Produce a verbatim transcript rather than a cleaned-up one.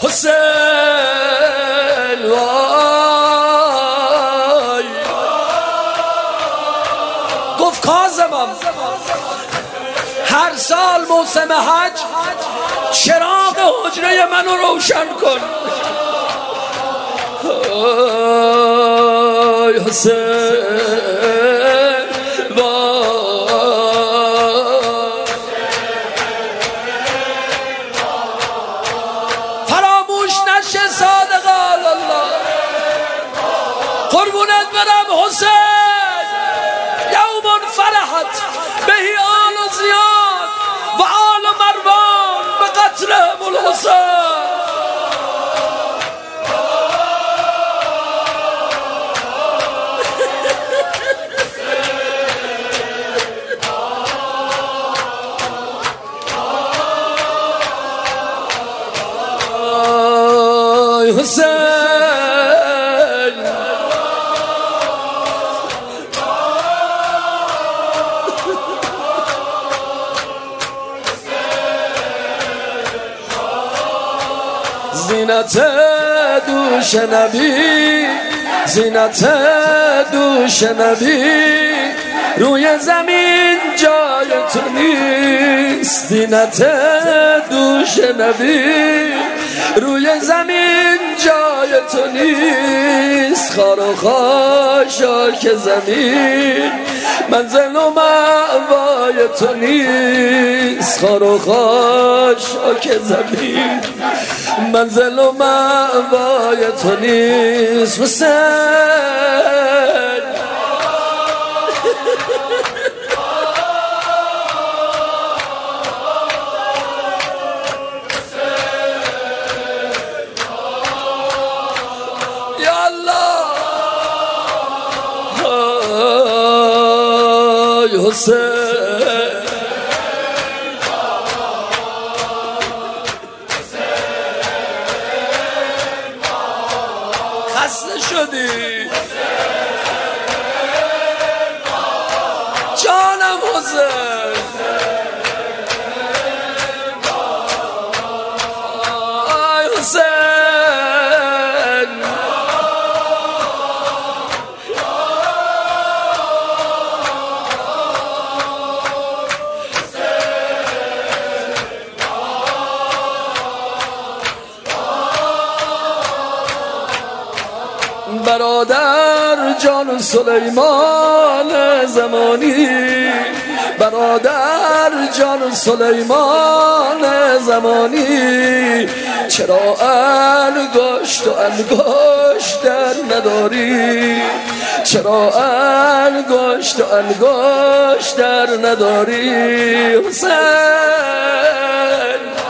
حسین وای. گفت کاظمم هر سال موسم حج چراغ حجره منو روشن کن. آی حسین وای. فراموش نشه صادق الله قربونت برم حسین. یوم فرحت بهی آل و زیاد و آل مروان به قتلهم الحسین. حسین زینت دوش نبی زینت دوش نبی روی زمین جای تو نیست. زینت دوش نبی روی زمین جای تو نیست. خار و خاشاک زمین منزل و مأوای تو نیست. خار و خاشاک زمین منزل و مأوای تو نیست. حسین حسین خسته شدی جانم حسین. آی حسین برادر جان سلیمان زمانی برادر جان سلیمان زمانی چرا انگشت و انگشت در نداری؟ چرا انگشت و انگشت در نداری؟ حسین